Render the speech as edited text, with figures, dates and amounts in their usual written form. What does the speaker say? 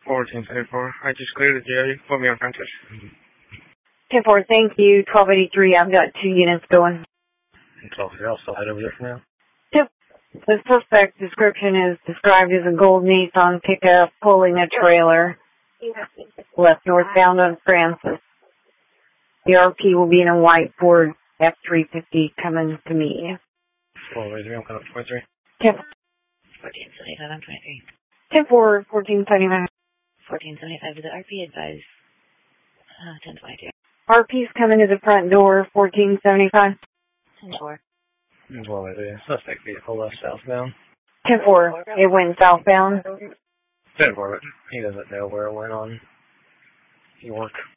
1474. I just cleared the area. Put me on Francis. 10-4, thank you. 1283, I've got 2 units going. 12 here. I'll still head over there for now. Yep. The suspect description is described as a gold Nissan pickup pulling a trailer left northbound on Francis. The RP will be in a white Ford F-350 coming to meet you. 483, I'm coming up to 23. 10-4. 1475, I'm 23. 10-4, 1475. 1475 to the RP advise. 1022. RP's coming to the front door, 1475. 10-4. 1283. Suspect vehicle left southbound. 10-4, it went southbound. 10-4, but he doesn't know where it went on York.